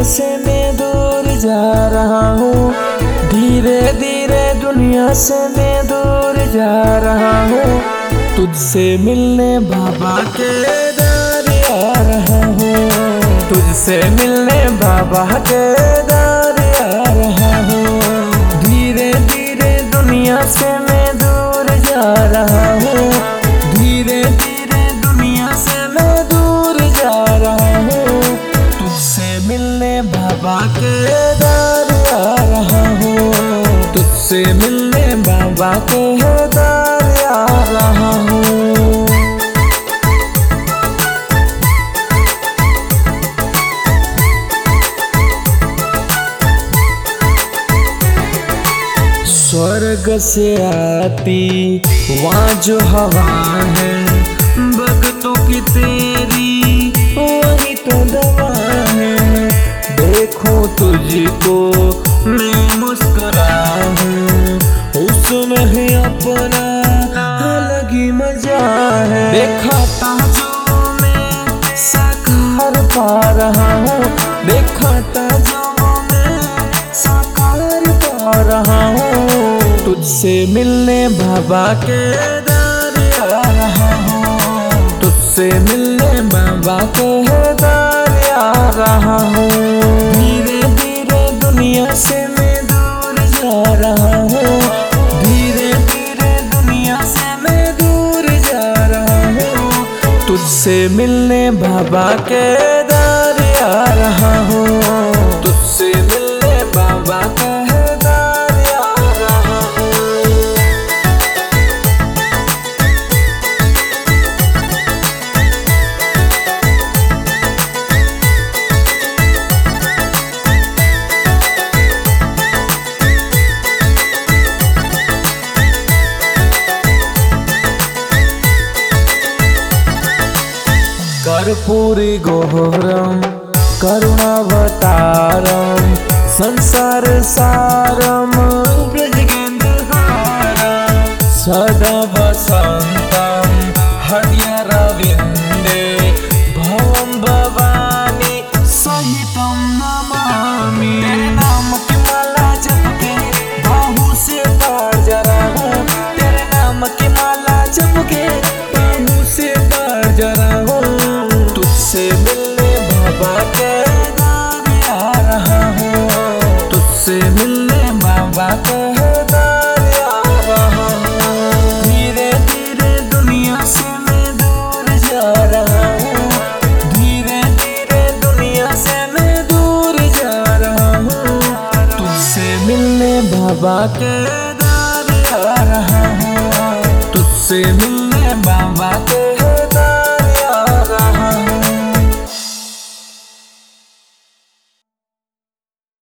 से मैं दूर जा रहा हूँ, धीरे धीरे दुनिया से मैं दूर जा रहा हूँ। तुझसे मिलने बाबा के दर आ रहा हूँ, तुझसे मिलने बाबा के दर आ रहा हूँ। धीरे धीरे दुनिया से मैं दूर जा रहा हूँ, धीरे धीरे दुनिया से मैं दूर जा रहा हूँ। तुझसे मिलने बाबा के दर आ रहा हूँ, तुझसे मिलने बाबा के दर आ रहा हूँ। स्वर्ग से आती वहाँ जो हवा है, भक्तों की तेरी वही तो दवा है। देखो तुझको मैं मुस्कुरा हूँ, उसमें है अपना अलग ही मजा है। देखा था जो मैं साकार पा रहा हूँ, देखा था जो मैं साकार पा रहा हूँ। तुझसे मिलने बाबा के दर आ रहा हूँ, तुझसे मिलने बाबा के दर आ रहा हूँ। धीरे धीरे दुनिया से मैं दूर जा रहा हूँ, धीरे धीरे दुनिया से मैं दूर जा रहा हूँ। तुझसे मिलने बाबा के दर आ रहा हूँ, तुझसे मिलने बाबा के कर्पूरी घोरम करुणावतारम संसार सारम ब्रजगेन्द्रहारम सदा वसंतम हृदयारविंदे भवम भवानी सहितम नमामि। तेरे नाम की माला जप के बाहु से पार जा रहा हूँ, तेरे नाम की माला जप के बाहु से पार जा रहा हूँ। तुझसे मिलने बाबा के दर आ रहा हूँ, तुझसे मिलने बाबा के दर आ रहा हूँ। धीरे धीरे दुनिया से मैं दूर जा रहा हूँ, धीरे धीरे दुनिया से मैं दूर जा रहा हूँ। तुझसे मिलने बाबा के दर आ रहा हूँ, तुझसे मिलने बाबा के